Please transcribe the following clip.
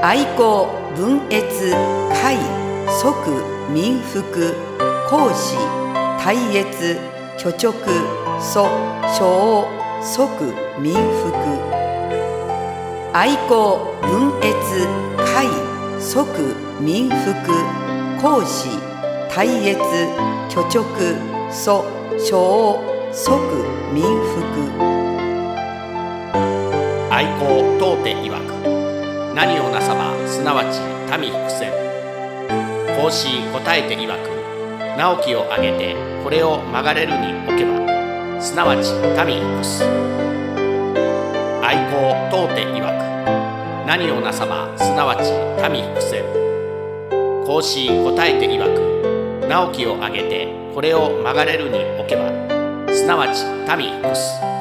愛好文越会則民服公私大越居直祖小則民服愛好文越会則民服公私大越居直祖小則民服愛好当手曰く、何をなさばすなわち民服せん。孔子答えて曰く、直樹を挙げてこれを曲がれるに置けばすなわち民服す。愛好当手曰く、何をなさばすなわち民服せん。孔子答えて曰く、直樹を挙げてこれを曲がれるに置けばすなわち民服す。